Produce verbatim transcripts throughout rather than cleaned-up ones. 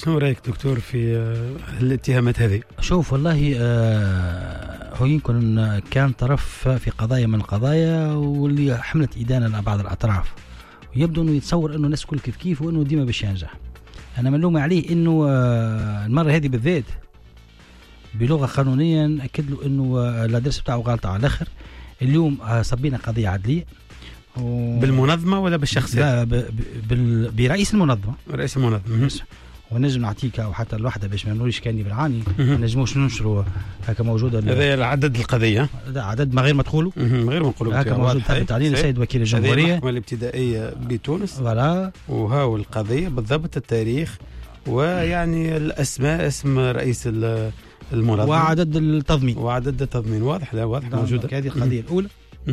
شنو رايك دكتور في الاتهامات هذه؟ شوف والله آه هو يمكن كان طرف في قضايا من القضايا واللي حملت إدانة لبعض الأطراف، ويبدو أنه يتصور أنه الناس كل كيف كيف وأنه ديما باش ينجح. أنا ملوم عليه أنه آه المرة هذه بالذات بلغة قانونيا أكد له أنه آه الأدرس بتاعه غلطة على الآخر. اليوم آه صبينا قضية عدلية و... بالمنظمة ولا بالشخص؟ لا ب... ب... برئيس المنظمة. رئيس المنظمة. ونجم نعطيك او حتى الوحده باش ما نقولش كاني بالعاني نجموش ننشروا هكا موجوده. هذا العدد القضيه عدد ما غير ما تقولوا غير ما نقولوا هكا موجود ثابت علينا السيد وكيل الجمهوريه. المحكمه الابتدائيه بتونس فوالا، وهاو القضيه بالضبط التاريخ ويعني الاسماء اسم رئيس المنظمه وعدد التضمين وعدد التضمين واضح. لا واضح موجوده. هذه القضيه الاولى.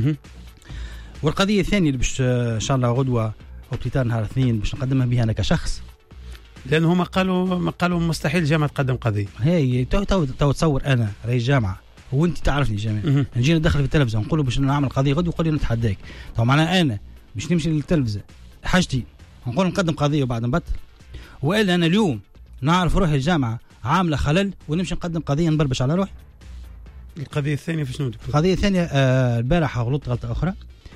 والقضيه الثانيه اللي باش ان شاء الله غدوه او بليتار نهار اثنين باش نقدمها بها انا كشخص، لأن هم قالوا ما قالوا مستحيل الجامعة تقدم قضية. هي تو تو تو تصور أنا رئيس جامعة وأنت تعرفني جميعا نجي ندخل في التلفزة ونقول باش نعمل قضية غد ويقول لي نتحداك. طبعا معناها أنا باش نمشي للتلفزة حاجتي نقول نقدم قضية وبعد نبطل، وإلا أنا اليوم نعرف روحي الجامعة عاملة خلل ونمشي نقدم قضية نبربش على روحي. القضية الثانية في شنو؟ القضية الثانية آه البارح غلطت غلطة أخرى.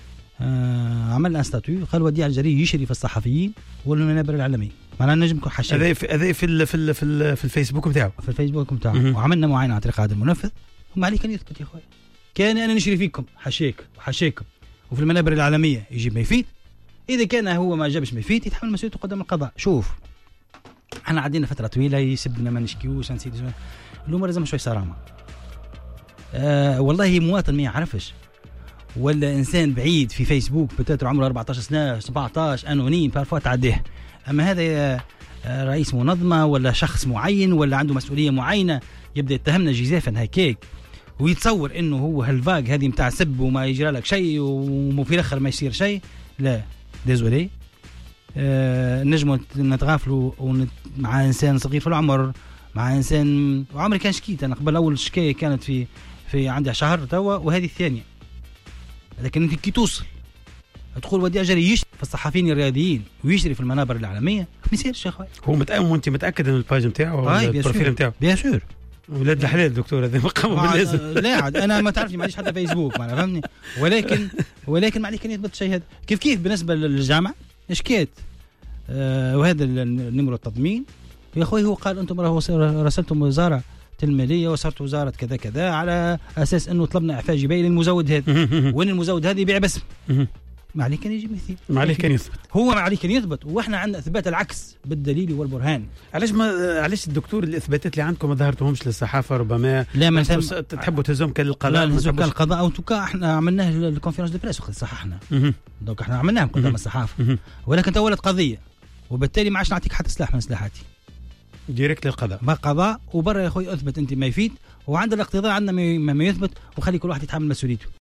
آه عملنا استاتيو قال وديع الجري يشري في الصحفيين والمنابر الإعلامية. معناها نجم نكون حشيك. هذا في هذا في ال في ال في, ال في الفيسبوك بتاعه. في الفيسبوك بتاعه. وعملنا معاينة عن طريق هذا المنفذ. وما عليه كان يثبت يا اخويا. كان انا نشري فيكم حشيك وحشيكم وفي المنابر الإعلامية يجيب ما يفيد. إذا كان هو ما جابش ما يفيد يتحمل مسؤوليته قدام القضاء. شوف احنا عدينا فترة طويلة يسبنا ما نشكيوش نسيت الأمور لازم شوي صرامة. آه والله مواطن ما يعرفش ولا انسان بعيد في فيسبوك بتاتر عمره أربعة عشر سنه سبعة عشر انونيم بارفوا تعديه. اما هذا رئيس منظمه ولا شخص معين ولا عنده مسؤوليه معينه يبدا يتهمنا جزافا هكاك ويتصور انه هو هالفاق هذه نتاع سب وما يجرى لك شيء وفي الاخر ما يصير شيء. لا ديزولي آه نجم نتغافلوا ونت... مع انسان صغير في العمر مع انسان وعمري كان شكيت انا قبل. اول شكايه كانت في في عندها شهر توا وهذه الثانيه. لكن انت كي توصل تقول وديع جري يشري في الصحفيين الرياضيين ويشري في المنابر الإعلامية ما يصيرش يا اخويا. هو متأكد وانت متأكد ان الباج نتاعو البروفيل نتاعو بيان سور ولاد الحلال دكتور هذا مقام باللازم. لا عاد انا ما تعرفني ما عنديش حتى فيسبوك ما فهمني. ولكن ولكن ما عليك كان يثبت شيء هذا. كيف كيف بالنسبة للجامعة اشكيت آه وهذا النمرة التضمين يا اخوي. هو قال انتم راهو رسلتم وزارة المالية وصارت وزارة كذا كذا على أساس أنه طلبنا إعفاء جباية للمزود هذا وين المزود هذا يبيع باسم. ما عليه كان يجي مثيل ما عليه كان يثبت. هو ما عليه كان يثبت وإحنا عندنا إثبات العكس بالدليل والبرهان. علاش ما علاش الدكتور الإثباتات اللي عندكم ما ظهرتهمش للصحافة؟ ربما لا ما تحبوا تهزهم كالقضاء. لا نهزهم كالقضاء أو توكا إحنا عملناه الكونفرنس دو بريس وقت صححنا دوك إحنا عملناهم قدام الصحافة. ولكن تولت قضية وبالتالي ما عادش نعطيك حتى سلاح من سلاحاتي ديريكت للقضاء. ما قضاء وبرا يا اخوي اثبت انت ما يفيد وعند الاقتضاء عندنا ما يثبت وخلي كل واحد يتحمل مسؤوليته.